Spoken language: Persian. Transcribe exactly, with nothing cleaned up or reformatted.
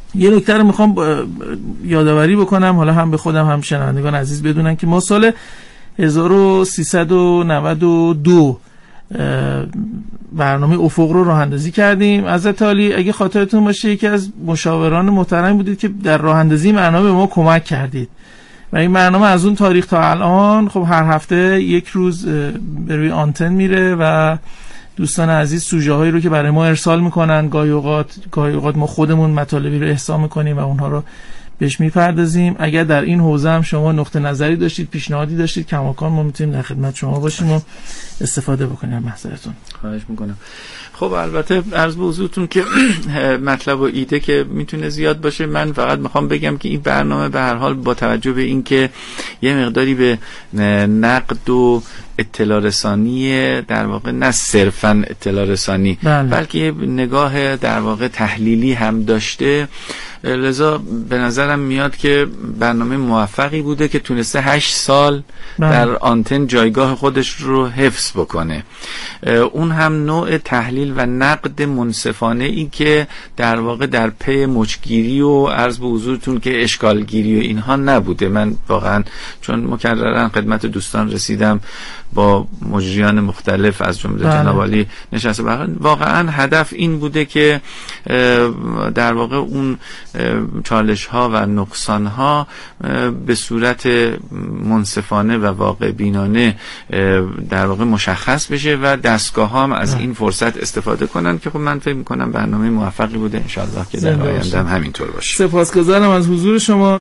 یه نکته رو میخوام یادآوری بکنم، حالا هم به خودم هم شنوندگان عزیز بدونن که ما سال هزار و سیصد و نود و دو برنامه افق رو راه اندازی کردیم. حضرت عالی اگه خاطرتون باشه یکی از مشاوران محترم بودید که در راه اندازی برنامه به ما کمک کردید و این برنامه از اون تاریخ تا الان خب هر هفته یک روز به روی آنتن میره و دوستان عزیز سوژه هایی رو که برای ما ارسال میکنن، گاهی اوقات گاهی اوقات ما خودمون مطالبی رو احضار میکنیم و اونها رو بهش میپردازیم. اگر در این حوزه هم شما نقطه نظری داشتید، پیشنهادی داشتید، کماکان ما میتونیم در خدمت شما باشیم و استفاده بکنیم از محضرتون. خواهش میکنم. خب البته عرض به حضورتون که مطلب و ایده که میتونه زیاد باشه، من فقط میخوام بگم که این برنامه به هر حال با توجه به این که یه مقداری به نقد و اطلاع رسانی در واقع نه صرفا اطلاع رسانی بله. بلکه نگاه در واقع تحلیلی هم داشته، لذا به نظرم میاد که برنامه موفقی بوده که تونسته هشت سال بله. در آنتن جایگاه خودش رو حفظ بکنه. اون هم نوع تحلیل و نقد منصفانه ای که در واقع در پی مچگیری و عرض به حضورتون که اشکالگیری و اینها نبوده. من واقعا چون مکررن خدمت دوستان رسیدم با مجریان مختلف از جمله جناب عالی نشسته، واقعا هدف این بوده که در واقع اون چالش ها و نقصان ها به صورت منصفانه و واقع بینانه در واقع مشخص بشه و دستگاه ها هم از این فرصت استفاده کنن که خب من فکر میکنم برنامه موفقی بوده، انشاءالله که در آینده هم همینطور باشه. سپاسگزارم از حضور شما.